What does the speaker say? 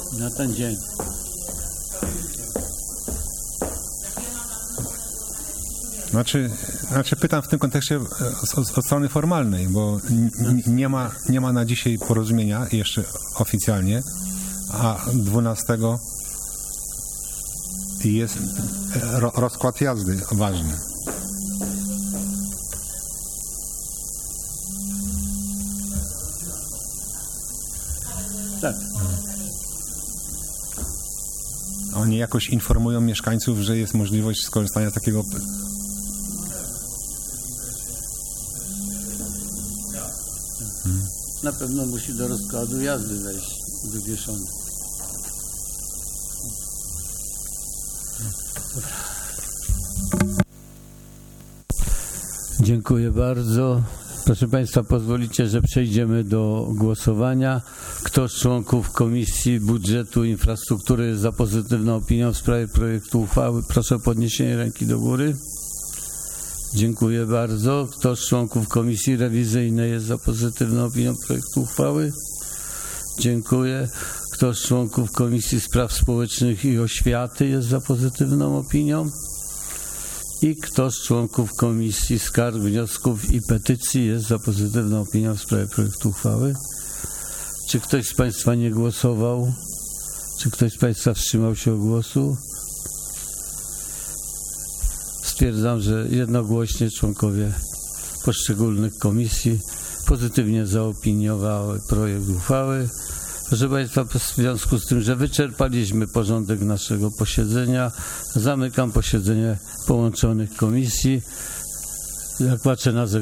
na ten dzień. Znaczy pytam w tym kontekście od strony formalnej, bo nie ma na dzisiaj porozumienia jeszcze oficjalnie, a 12 jest rozkład jazdy ważny. Tak. Oni jakoś informują mieszkańców, że jest możliwość skorzystania z takiego... Na pewno musi do rozkładu jazdy wejść wywieszony. Dziękuję bardzo. Proszę Państwa, pozwolicie, że przejdziemy do głosowania. Kto z członków Komisji Budżetu i Infrastruktury jest za pozytywną opinią w sprawie projektu uchwały? Proszę o podniesienie ręki do góry. Dziękuję bardzo. Kto z członków Komisji Rewizyjnej jest za pozytywną opinią projektu uchwały? Dziękuję. Kto z członków Komisji Spraw Społecznych i Oświaty jest za pozytywną opinią? I kto z członków Komisji Skarg, Wniosków i Petycji jest za pozytywną opinią w sprawie projektu uchwały? Czy ktoś z Państwa nie głosował? Czy ktoś z Państwa wstrzymał się od głosu? Stwierdzam, że jednogłośnie członkowie poszczególnych komisji pozytywnie zaopiniowały projekt uchwały. Proszę Państwa, w związku z tym, że wyczerpaliśmy porządek naszego posiedzenia, zamykam posiedzenie połączonych komisji. Jak patrzę na